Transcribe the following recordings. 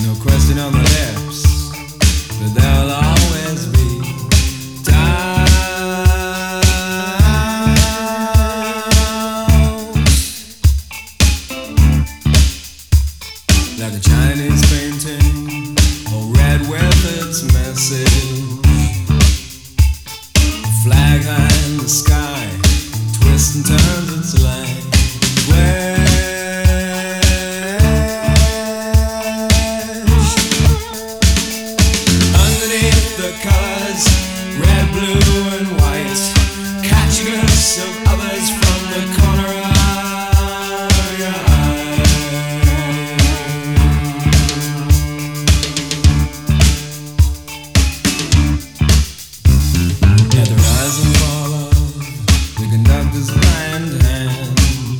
No question on the lips, but there'll always be doubts. Like a Chinese painting, all red with its message. A flag high in the sky, twists and turns its line. Red, blue and white, catching us of others from the corner of your eye. At the rise and fall of the conductor's blind hand,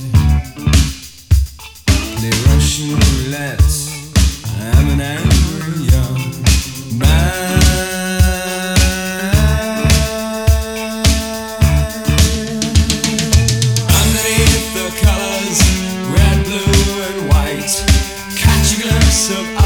the Russian roulette, I'm an angry young man. Of